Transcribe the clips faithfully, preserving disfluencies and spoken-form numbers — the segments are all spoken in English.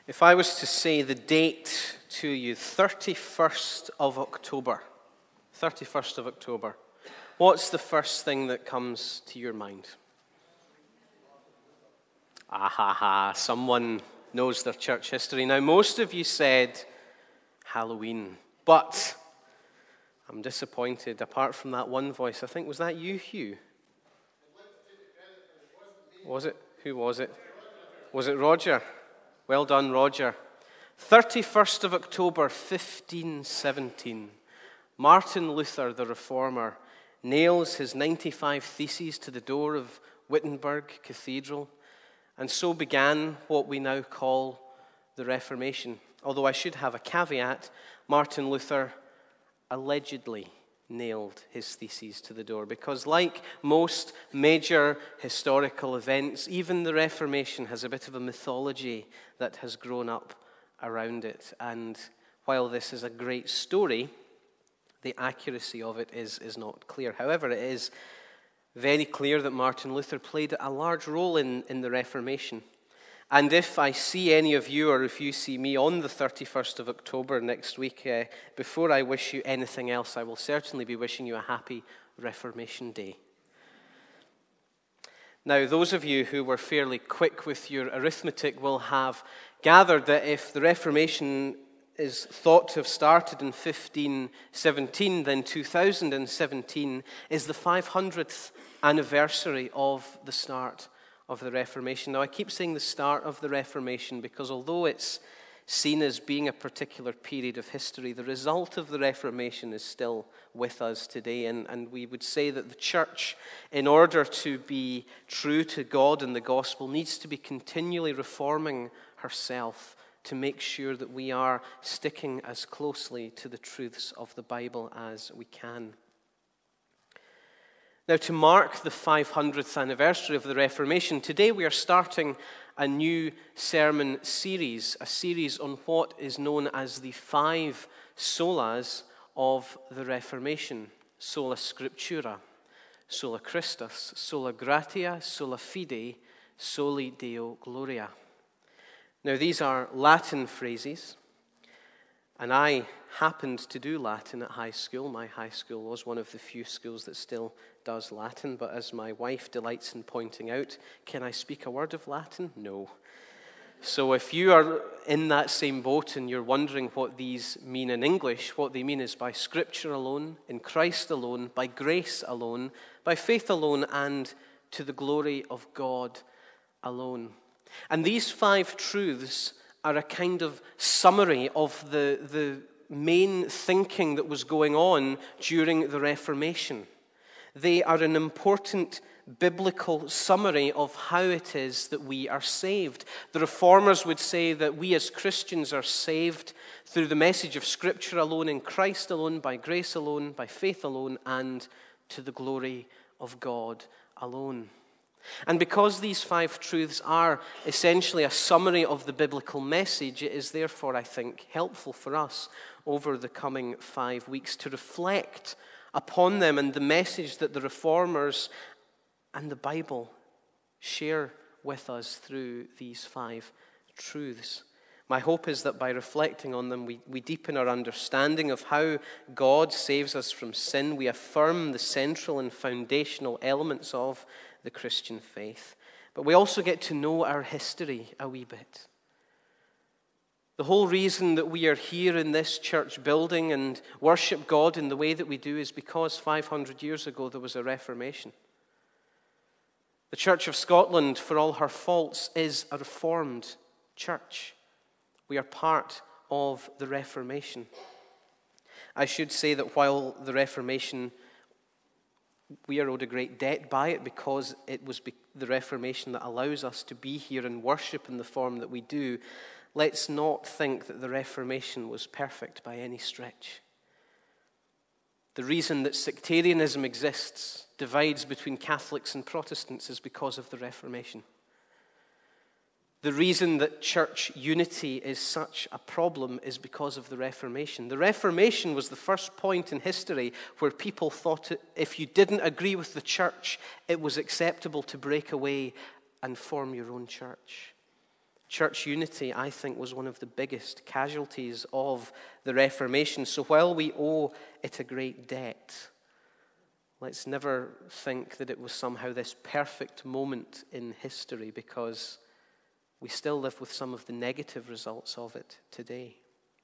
If I was to say the date to you, thirty-first of October, thirty-first of October, what's the first thing that comes to your mind? Ah ha ha, someone knows their church history. Now, most of you said Halloween, but I'm disappointed. Apart from that one voice, I think, was that you, Hugh? Was it? Who was it? Was it Roger? Well done, Roger. thirty-first of October, fifteen seventeen. Martin Luther, the Reformer, nails his ninety-five Theses to the door of Wittenberg Cathedral, and so began what we now call the Reformation. Although I should have a caveat, Martin Luther allegedly nailed his theses to the door, because like most major historical events, even the Reformation has a bit of a mythology that has grown up around it. And while this is a great story, the accuracy of it is, is not clear. However, it is very clear that Martin Luther played a large role in, in the Reformation. And if I see any of you, or if you see me on the thirty-first of October next week, uh, before I wish you anything else, I will certainly be wishing you a happy Reformation Day. Now, those of you who were fairly quick with your arithmetic will have gathered that if the Reformation is thought to have started in fifteen seventeen, then two thousand seventeen is the five hundredth anniversary of the start of the Reformation. Now, I keep saying the start of the Reformation because although it's seen as being a particular period of history, the result of the Reformation is still with us today. And, and we would say that the church, in order to be true to God and the gospel, needs to be continually reforming herself to make sure that we are sticking as closely to the truths of the Bible as we can. Now, to mark the five hundredth anniversary of the Reformation, today we are starting a new sermon series, a series on what is known as the five solas of the Reformation. Sola Scriptura, Sola Christus, Sola Gratia, Sola Fide, Soli Deo Gloria. Now, these are Latin phrases, and I happened to do Latin at high school. My high school was one of the few schools that still does Latin, but as my wife delights in pointing out, can I speak a word of Latin? No. So if you are in that same boat and you're wondering what these mean in English, what they mean is by Scripture alone, in Christ alone, by grace alone, by faith alone, and to the glory of God alone. And these five truths are a kind of summary of the, the main thinking that was going on during the Reformation. They are an important biblical summary of how it is that we are saved. The Reformers would say that we as Christians are saved through the message of Scripture alone, in Christ alone, by grace alone, by faith alone, and to the glory of God alone. And because these five truths are essentially a summary of the biblical message, it is therefore, I think, helpful for us over the coming five weeks to reflect upon them and the message that the Reformers and the Bible share with us through these five truths. My hope is that by reflecting on them, we, we deepen our understanding of how God saves us from sin. We affirm the central and foundational elements of the Christian faith. But we also get to know our history a wee bit. The whole reason that we are here in this church building and worship God in the way that we do is because five hundred years ago there was a Reformation. The Church of Scotland, for all her faults, is a reformed church. We are part of the Reformation. I should say that while the Reformation, we are owed a great debt by it because it was the Reformation that allows us to be here and worship in the form that we do, let's not think that the Reformation was perfect by any stretch. The reason that sectarianism exists, divides between Catholics and Protestants, is because of the Reformation. The reason that church unity is such a problem is because of the Reformation. The Reformation was the first point in history where people thought it, if you didn't agree with the church, it was acceptable to break away and form your own church. Church unity, I think, was one of the biggest casualties of the Reformation. So while we owe it a great debt, let's never think that it was somehow this perfect moment in history, because we still live with some of the negative results of it today.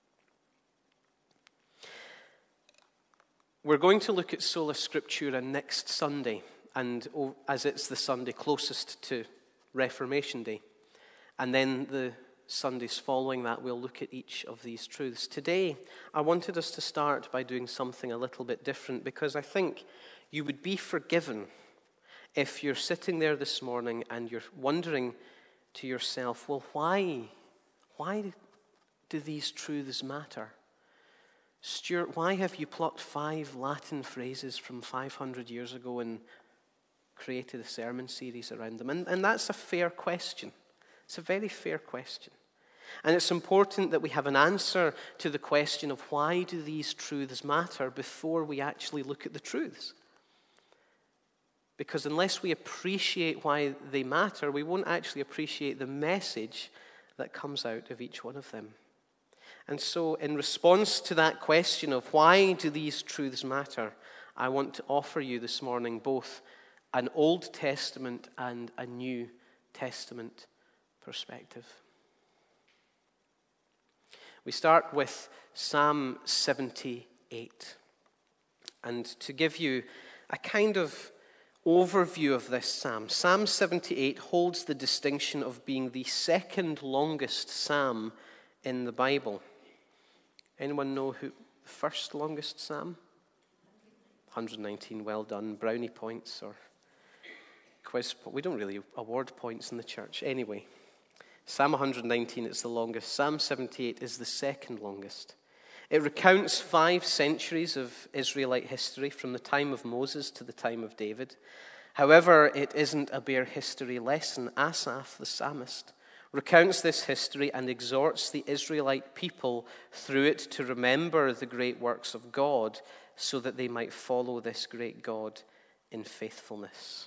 We're going to look at Sola Scriptura next Sunday, and as it's the Sunday closest to Reformation Day. And then the Sundays following that, we'll look at each of these truths. Today, I wanted us to start by doing something a little bit different, because I think you would be forgiven if you're sitting there this morning and you're wondering to yourself, well, why, why do these truths matter? Stuart, why have you plucked five Latin phrases from five hundred years ago and created a sermon series around them? And, and that's a fair question. It's a very fair question. And it's important that we have an answer to the question of why do these truths matter before we actually look at the truths. Because unless we appreciate why they matter, we won't actually appreciate the message that comes out of each one of them. And so in response to that question of why do these truths matter, I want to offer you this morning both an Old Testament and a New Testament perspective. We start with Psalm seventy-eight. And to give you a kind of overview of this psalm, Psalm seventy-eight holds the distinction of being the second longest psalm in the Bible. Anyone know who the first longest psalm? one hundred nineteen, well done. Brownie points or quiz. We don't really award points in the church. Anyway, Psalm one hundred nineteen is the longest. Psalm seventy-eight is the second longest. It recounts five centuries of Israelite history from the time of Moses to the time of David. However, it isn't a bare history lesson. Asaph, the psalmist, recounts this history and exhorts the Israelite people through it to remember the great works of God so that they might follow this great God in faithfulness.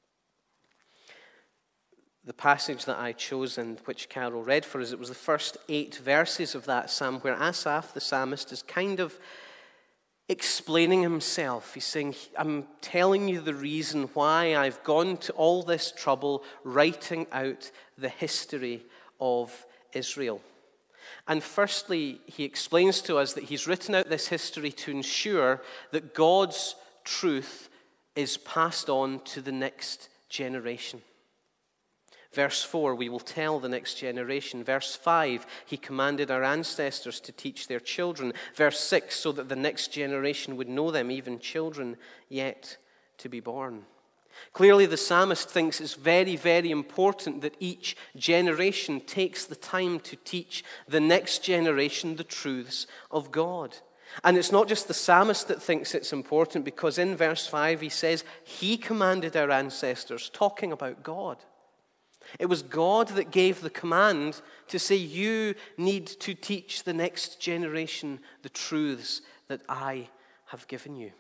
The passage that I chose and which Carol read for us, it was the first eight verses of that psalm where Asaph, the psalmist, is kind of explaining himself. He's saying, I'm telling you the reason why I've gone to all this trouble writing out the history of Israel. And firstly, he explains to us that he's written out this history to ensure that God's truth is passed on to the next generation. Verse four, we will tell the next generation. Verse five, he commanded our ancestors to teach their children. Verse six, so that the next generation would know them, even children yet to be born. Clearly, the psalmist thinks it's very, very important that each generation takes the time to teach the next generation the truths of God. And it's not just the psalmist that thinks it's important, because in verse five he says, he commanded our ancestors, talking about God. It was God that gave the command to say, you need to teach the next generation the truths that I have given you.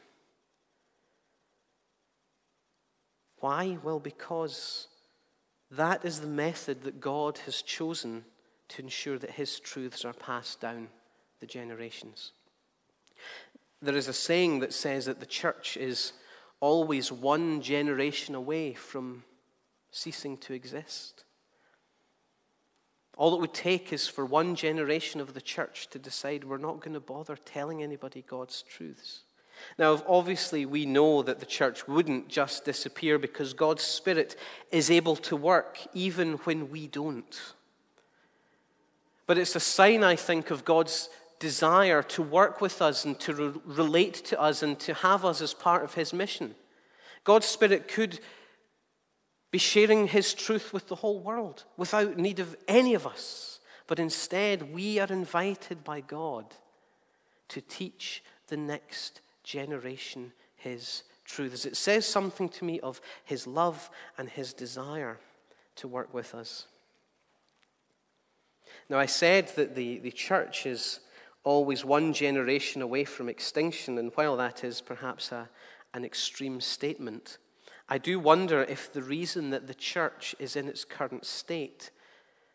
Why? Well, because that is the method that God has chosen to ensure that his truths are passed down the generations. There is a saying that says that the church is always one generation away from ceasing to exist. All it would take is for one generation of the church to decide we're not going to bother telling anybody God's truths. Now, obviously, we know that the church wouldn't just disappear, because God's Spirit is able to work even when we don't. But it's a sign, I think, of God's desire to work with us and to re- relate to us and to have us as part of his mission. God's Spirit could be sharing his truth with the whole world without need of any of us. But instead, we are invited by God to teach the next generation his truths. It says something to me of his love and his desire to work with us. Now, I said that the, the church is always one generation away from extinction, and while that is perhaps a, an extreme statement, I do wonder if the reason that the church is in its current state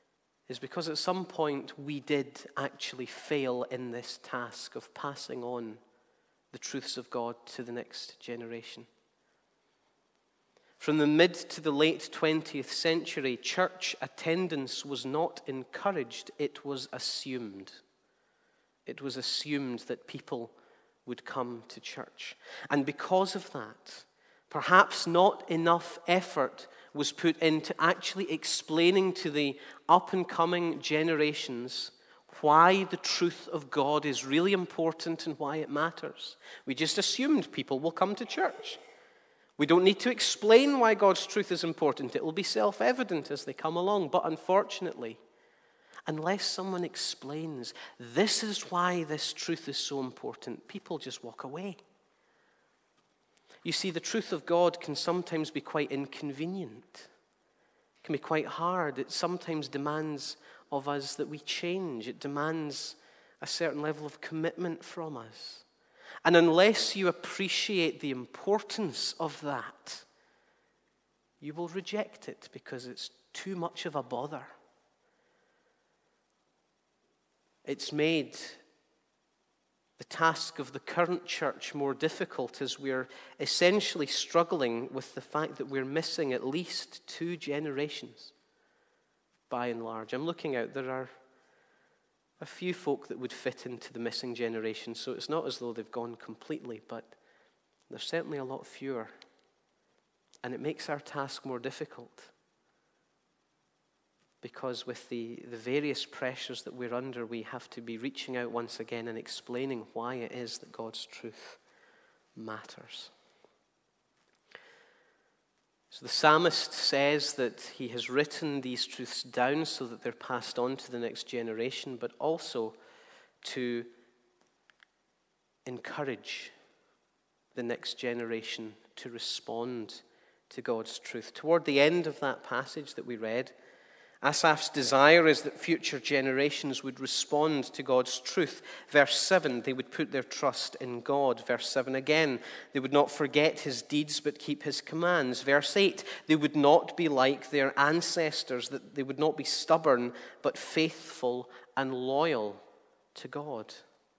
is because at some point we did actually fail in this task of passing on the truths of God to the next generation. From the mid to the late twentieth century, church attendance was not encouraged, it was assumed. It was assumed that people would come to church. And because of that, perhaps not enough effort was put into actually explaining to the up-and-coming generations why the truth of God is really important and why it matters. We just assumed people will come to church. We don't need to explain why God's truth is important. It will be self-evident as they come along. But unfortunately, unless someone explains, this is why this truth is so important, people just walk away. You see, the truth of God can sometimes be quite inconvenient. It can be quite hard. It sometimes demands of us that we change. It demands a certain level of commitment from us. And unless you appreciate the importance of that, you will reject it because it's too much of a bother. It's made the task of the current church more difficult as we're essentially struggling with the fact that we're missing at least two generations, by and large. I'm looking out, there are a few folk that would fit into the missing generation, so it's not as though they've gone completely, but there's certainly a lot fewer. And it makes our task more difficult because with the, the various pressures that we're under, we have to be reaching out once again and explaining why it is that God's truth matters. So the psalmist says that he has written these truths down so that they're passed on to the next generation, but also to encourage the next generation to respond to God's truth. Toward the end of that passage that we read, Asaph's desire is that future generations would respond to God's truth. Verse seven, they would put their trust in God. Verse seven again, they would not forget his deeds but keep his commands. Verse eight, they would not be like their ancestors, that they would not be stubborn but faithful and loyal to God.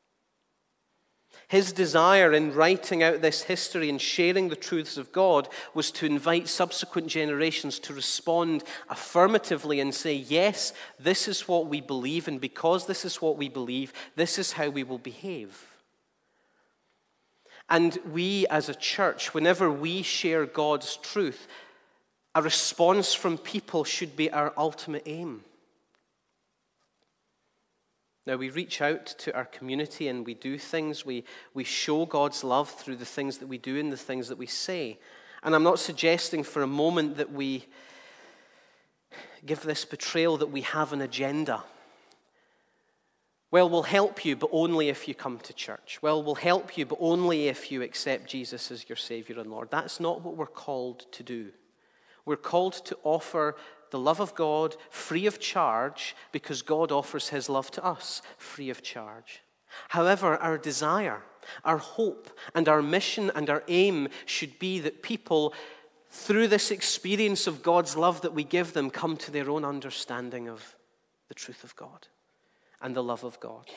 His desire in writing out this history and sharing the truths of God was to invite subsequent generations to respond affirmatively and say, yes, this is what we believe, and because this is what we believe, this is how we will behave. And we as a church, whenever we share God's truth, a response from people should be our ultimate aim. Now, we reach out to our community and we do things. We, we show God's love through the things that we do and the things that we say. And I'm not suggesting for a moment that we give this portrayal that we have an agenda. Well, we'll help you, but only if you come to church. Well, we'll help you, but only if you accept Jesus as your Savior and Lord. That's not what we're called to do. We're called to offer the love of God free of charge because God offers his love to us free of charge. However, our desire, our hope, and our mission and our aim should be that people, through this experience of God's love that we give them, come to their own understanding of the truth of God and the love of God.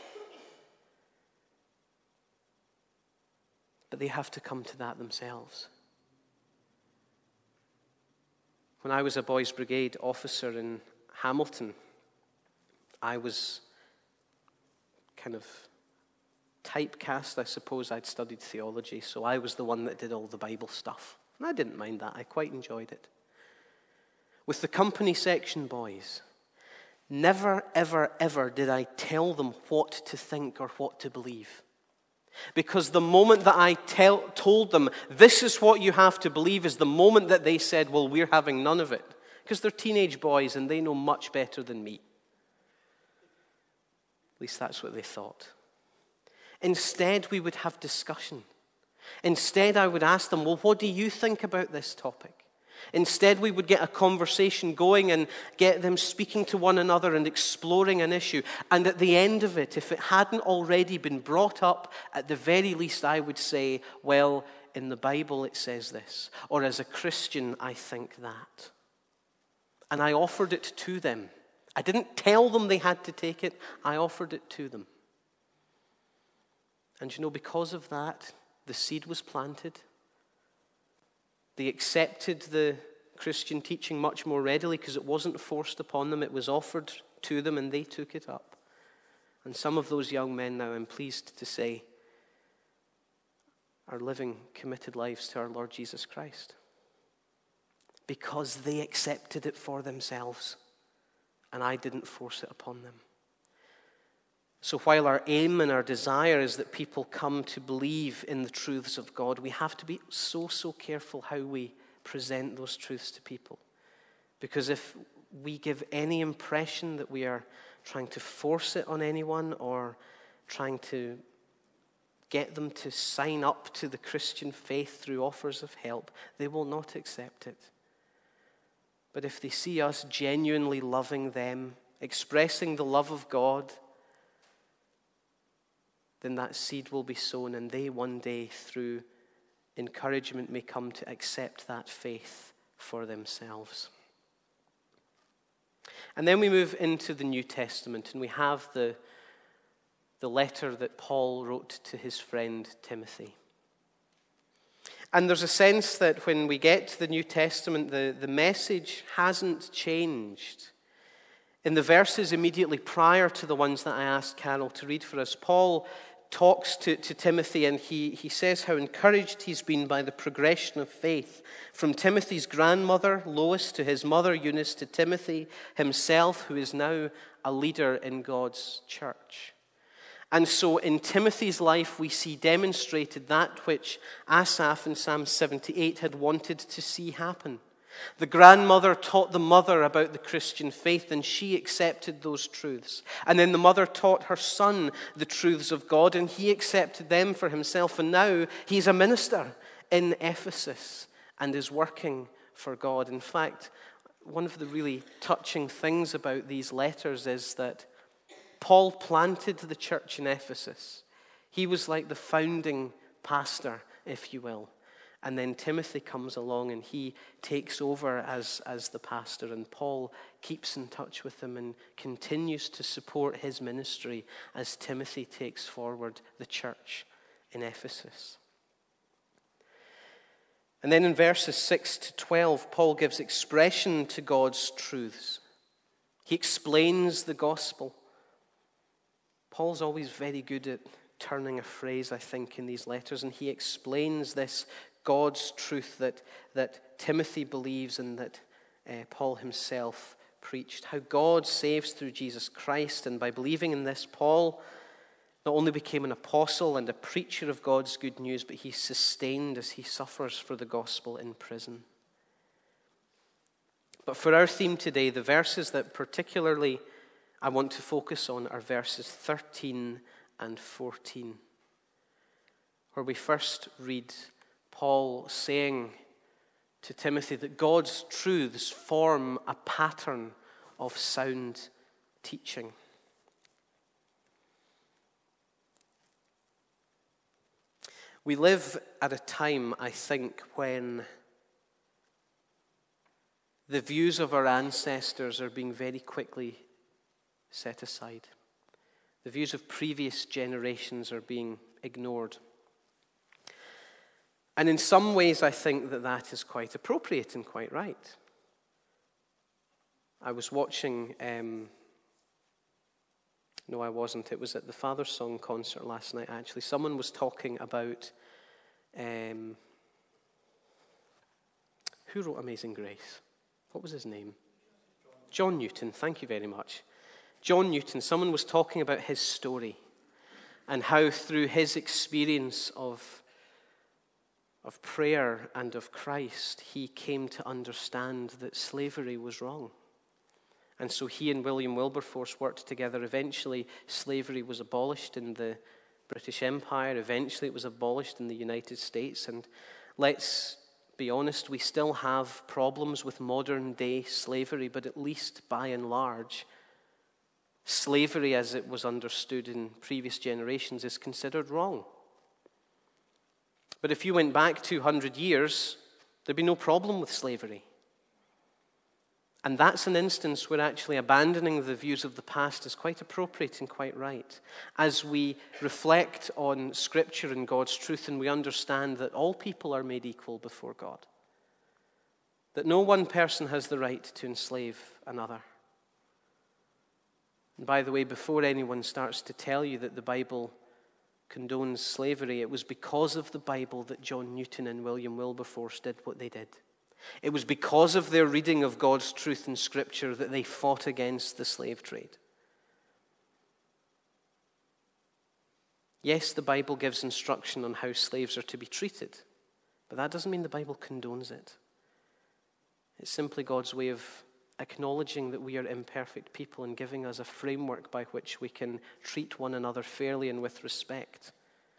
But they have to come to that themselves. When I was a Boys Brigade officer in Hamilton, I was kind of typecast. I suppose I'd studied theology, so I was the one that did all the Bible stuff. And I didn't mind that. I quite enjoyed it. With the company section boys, never, ever, ever did I tell them what to think or what to believe. Because the moment that I tell, told them, this is what you have to believe, is the moment that they said, well, we're having none of it. Because they're teenage boys and they know much better than me. At least that's what they thought. Instead, we would have discussion. Instead, I would ask them, well, what do you think about this topic? Instead, we would get a conversation going and get them speaking to one another and exploring an issue. And at the end of it, if it hadn't already been brought up, at the very least I would say, well, in the Bible it says this. Or as a Christian, I think that. And I offered it to them I didn't tell them they had to take it. I offered it to them. And you know, because of that, the seed was planted. They accepted the Christian teaching much more readily because it wasn't forced upon them. It was offered to them and they took it up. And some of those young men now, I'm pleased to say, are living committed lives to our Lord Jesus Christ. Because they accepted it for themselves and I didn't force it upon them. So while our aim and our desire is that people come to believe in the truths of God, we have to be so, so careful how we present those truths to people. Because if we give any impression that we are trying to force it on anyone or trying to get them to sign up to the Christian faith through offers of help, they will not accept it. But if they see us genuinely loving them, expressing the love of God, then that seed will be sown and they one day through encouragement may come to accept that faith for themselves. And then we move into the New Testament and we have the, the letter that Paul wrote to his friend Timothy. And there's a sense that when we get to the New Testament, the, the message hasn't changed. In the verses immediately prior to the ones that I asked Carol to read for us, Paul talks to, to Timothy and he, he says how encouraged he's been by the progression of faith. From Timothy's grandmother, Lois, to his mother, Eunice, to Timothy himself, who is now a leader in God's church. And so in Timothy's life, we see demonstrated that which Asaph in Psalm seventy-eight had wanted to see happen. The grandmother taught the mother about the Christian faith, and she accepted those truths. And then the mother taught her son the truths of God, and he accepted them for himself. And now he's a minister in Ephesus and is working for God. In fact, one of the really touching things about these letters is that Paul planted the church in Ephesus. He was like the founding pastor, if you will. And then Timothy comes along and he takes over as, as the pastor. And Paul keeps in touch with him and continues to support his ministry as Timothy takes forward the church in Ephesus. And then in verses six to twelve, Paul gives expression to God's truths. He explains the gospel. Paul's always very good at turning a phrase, I think, in these letters, and he explains this God's truth that, that Timothy believes and that uh, Paul himself preached. How God saves through Jesus Christ, and by believing in this, Paul not only became an apostle and a preacher of God's good news, but he's sustained as he suffers for the gospel in prison. But for our theme today, the verses that particularly I want to focus on are verses thirteen and fourteen, where we first read Paul saying to Timothy that God's truths form a pattern of sound teaching. We live at a time, I think, when the views of our ancestors are being very quickly set aside. The views of previous generations are being ignored. And in some ways, I think that that is quite appropriate and quite right. I was watching, um, no, I wasn't. It was at the Father Song concert last night, actually. Someone was talking about, um, who wrote Amazing Grace? What was his name? John Newton, thank you very much. John Newton, someone was talking about his story and how through his experience of, of prayer and of Christ, he came to understand that slavery was wrong. And so he and William Wilberforce worked together. Eventually, slavery was abolished in the British Empire. Eventually, it was abolished in the United States. And let's be honest, we still have problems with modern-day slavery, but at least by and large, slavery as it was understood in previous generations is considered wrong. But if you went back two hundred years, there'd be no problem with slavery. And that's an instance where actually abandoning the views of the past is quite appropriate and quite right. As we reflect on Scripture and God's truth and we understand that all people are made equal before God. That no one person has the right to enslave another. And by the way, before anyone starts to tell you that the Bible condones slavery, it was because of the Bible that John Newton and William Wilberforce did what they did. It was because of their reading of God's truth in Scripture that they fought against the slave trade. Yes, the Bible gives instruction on how slaves are to be treated, but that doesn't mean the Bible condones it. It's simply God's way of acknowledging that we are imperfect people and giving us a framework by which we can treat one another fairly and with respect.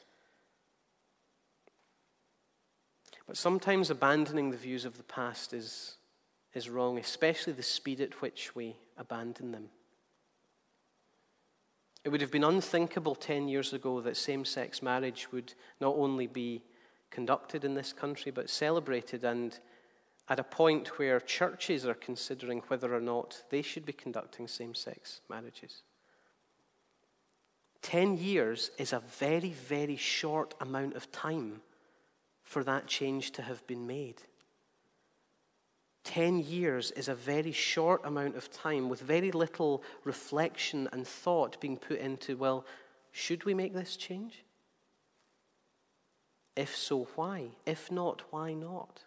But sometimes abandoning the views of the past is, is wrong, especially the speed at which we abandon them. It would have been unthinkable ten years ago that same-sex marriage would not only be conducted in this country, but celebrated, and at a point where churches are considering whether or not they should be conducting same-sex marriages. Ten years is a very, very short amount of time for that change to have been made. Ten years is a very short amount of time with very little reflection and thought being put into, well, should we make this change? If so, why? If not, why not?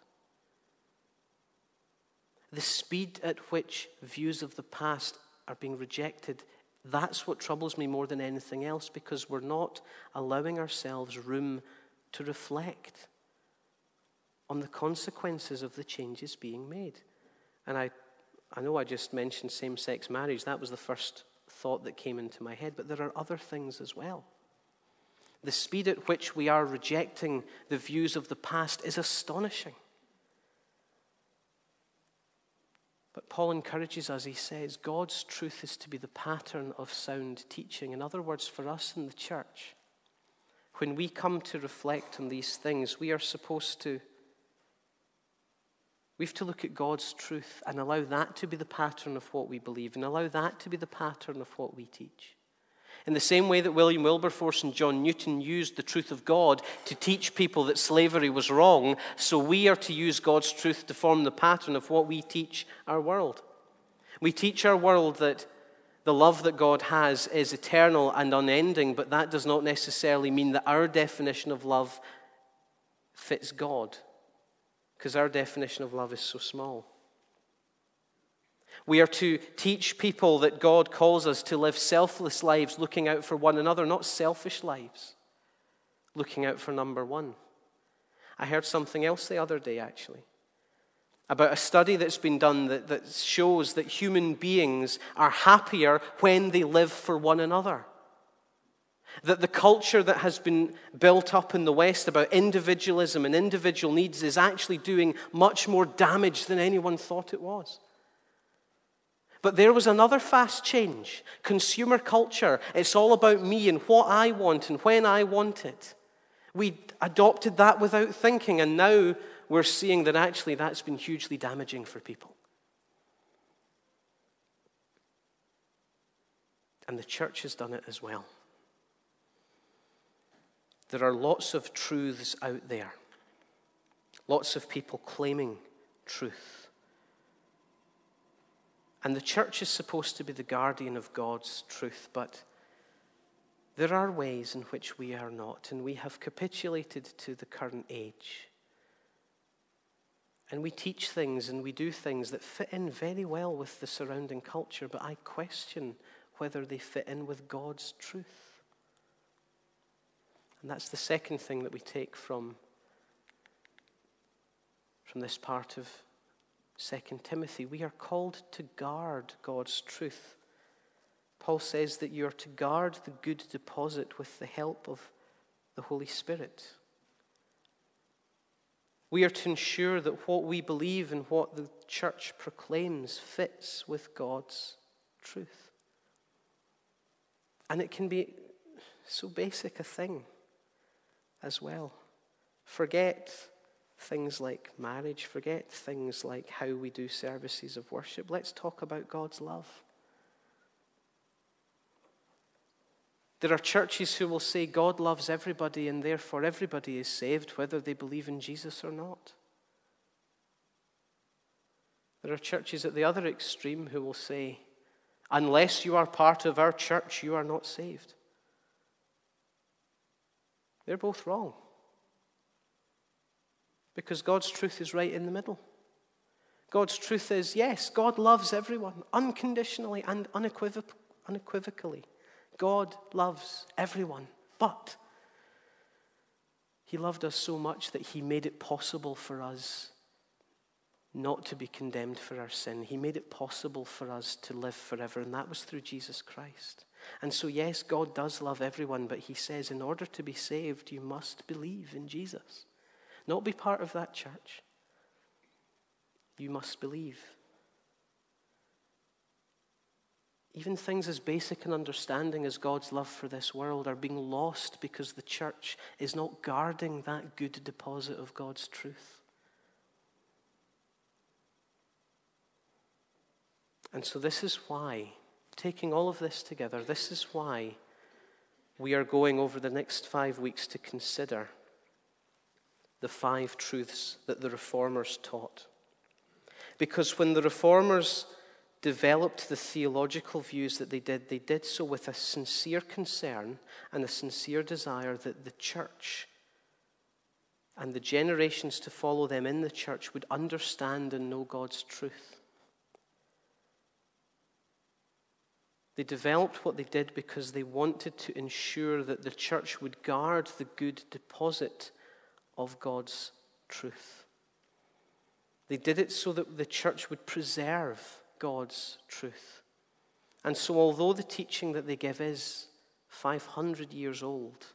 The speed at which views of the past are being rejected, that's what troubles me more than anything else, because we're not allowing ourselves room to reflect on the consequences of the changes being made. And I, I know I just mentioned same-sex marriage. That was the first thought that came into my head, but there are other things as well. The speed at which we are rejecting the views of the past is astonishing. But Paul encourages us, he says, God's truth is to be the pattern of sound teaching. In other words, for us in the church, when we come to reflect on these things, we are supposed to We have to look at God's truth and allow that to be the pattern of what we believe and allow that to be the pattern of what we teach. In the same way that William Wilberforce and John Newton used the truth of God to teach people that slavery was wrong, so we are to use God's truth to form the pattern of what we teach our world. We teach our world that the love that God has is eternal and unending, but that does not necessarily mean that our definition of love fits God, because our definition of love is so small. We are to teach people that God calls us to live selfless lives, looking out for one another, not selfish lives, looking out for number one. I heard something else the other day, actually, about a study that's been done that, that shows that human beings are happier when they live for one another. That the culture that has been built up in the West about individualism and individual needs is actually doing much more damage than anyone thought it was. But there was another fast change. Consumer culture. It's all about me and what I want and when I want it. We adopted that without thinking, and now we're seeing that actually that's been hugely damaging for people. And the church has done it as well. There are lots of truths out there. Lots of people claiming truth. And the church is supposed to be the guardian of God's truth, but there are ways in which we are not, and we have capitulated to the current age. And we teach things and we do things that fit in very well with the surrounding culture, but I question whether they fit in with God's truth. And that's the second thing that we take from, from this part of Second Timothy. We are called to guard God's truth. Paul says that you are to guard the good deposit with the help of the Holy Spirit. We are to ensure that what we believe and what the church proclaims fits with God's truth. And it can be so basic a thing as well. Forget things like marriage. Forget things like how we do services of worship. Let's talk about God's love. There are churches who will say God loves everybody and therefore everybody is saved, whether they believe in Jesus or not. There are churches at the other extreme who will say, unless you are part of our church, you are not saved. They're both wrong. Because God's truth is right in the middle. God's truth is, yes, God loves everyone unconditionally and unequivoc- unequivocally. God loves everyone, but he loved us so much that he made it possible for us not to be condemned for our sin. He made it possible for us to live forever, and that was through Jesus Christ. And so, yes, God does love everyone, but he says in order to be saved, you must believe in Jesus. Not be part of that church. You must believe. Even things as basic an understanding as God's love for this world are being lost because the church is not guarding that good deposit of God's truth. And so this is why, taking all of this together, this is why we are going over the next five weeks to consider the five truths that the Reformers taught. Because when the Reformers developed the theological views that they did, they did so with a sincere concern and a sincere desire that the church and the generations to follow them in the church would understand and know God's truth. They developed what they did because they wanted to ensure that the church would guard the good deposit of God's truth. They did it so that the church would preserve God's truth. And so although the teaching that they give is five hundred years old,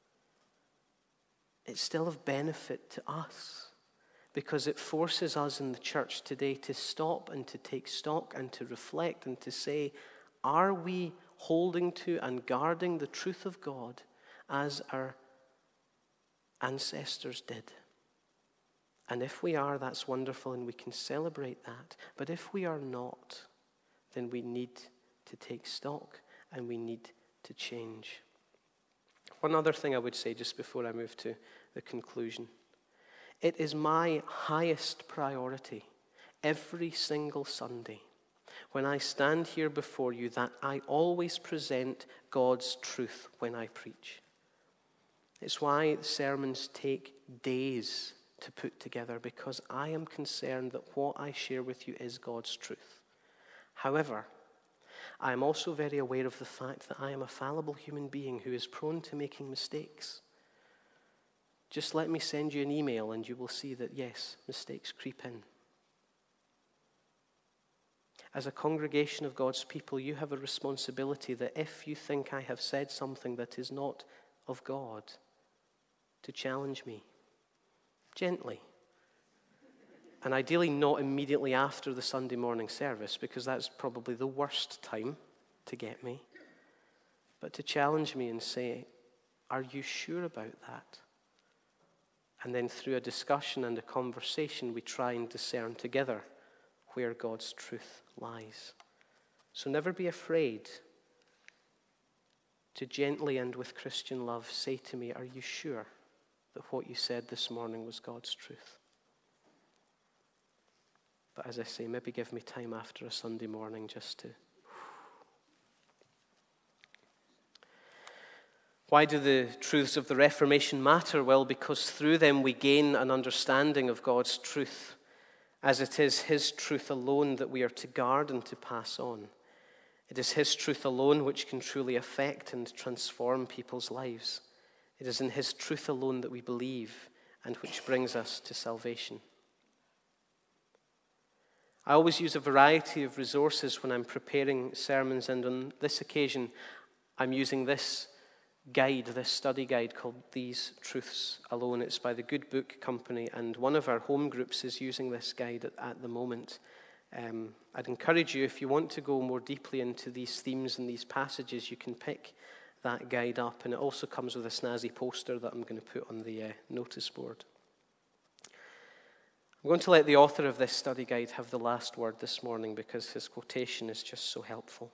it's still of benefit to us because it forces us in the church today to stop and to take stock and to reflect and to say, are we holding to and guarding the truth of God as our ancestors did? And if we are, that's wonderful and we can celebrate that. But if we are not, then we need to take stock and we need to change. One other thing I would say just before I move to the conclusion. It is my highest priority every single Sunday when I stand here before you that I always present God's truth when I preach. It's why sermons take days to put together, because I am concerned that what I share with you is God's truth. However, I am also very aware of the fact that I am a fallible human being who is prone to making mistakes. Just let me send you an email and you will see that, yes, mistakes creep in. As a congregation of God's people, you have a responsibility that if you think I have said something that is not of God, to challenge me gently. And ideally not immediately after the Sunday morning service, because that's probably the worst time to get me. But to challenge me and say, are you sure about that? And then through a discussion and a conversation, we try and discern together where God's truth lies. So never be afraid to gently and with Christian love say to me, are you sure that what you said this morning was God's truth? But as I say, maybe give me time after a Sunday morning just to... Why do the truths of the Reformation matter? Well, because through them we gain an understanding of God's truth, as it is his truth alone that we are to guard and to pass on. It is his truth alone which can truly affect and transform people's lives. It is in his truth alone that we believe and which brings us to salvation. I always use a variety of resources when I'm preparing sermons, and on this occasion I'm using this guide, this study guide called These Truths Alone. It's by the Good Book Company, and one of our home groups is using this guide at, at the moment. Um, I'd encourage you, if you want to go more deeply into these themes and these passages, you can pick that guide up, and it also comes with a snazzy poster that I'm going to put on the uh, notice board. I'm going to let the author of this study guide have the last word this morning because his quotation is just so helpful.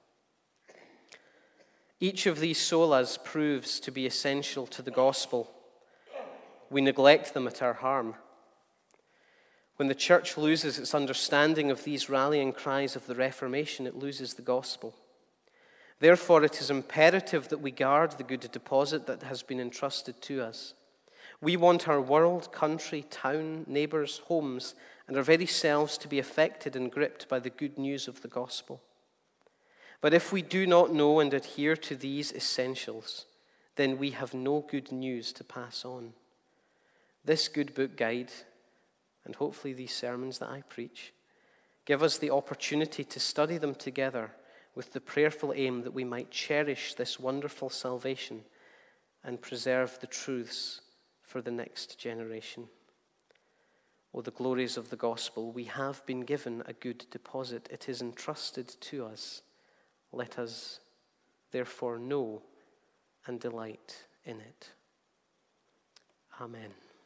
Each of these solas proves to be essential to the gospel. We neglect them at our harm. When the church loses its understanding of these rallying cries of the Reformation, it loses the gospel. Therefore, it is imperative that we guard the good deposit that has been entrusted to us. We want our world, country, town, neighbours, homes, and our very selves to be affected and gripped by the good news of the gospel. But if we do not know and adhere to these essentials, then we have no good news to pass on. This good book guide, and hopefully these sermons that I preach, give us the opportunity to study them together with the prayerful aim that we might cherish this wonderful salvation and preserve the truths for the next generation. Oh, the glories of the gospel. We have been given a good deposit. It is entrusted to us. Let us therefore know and delight in it. Amen.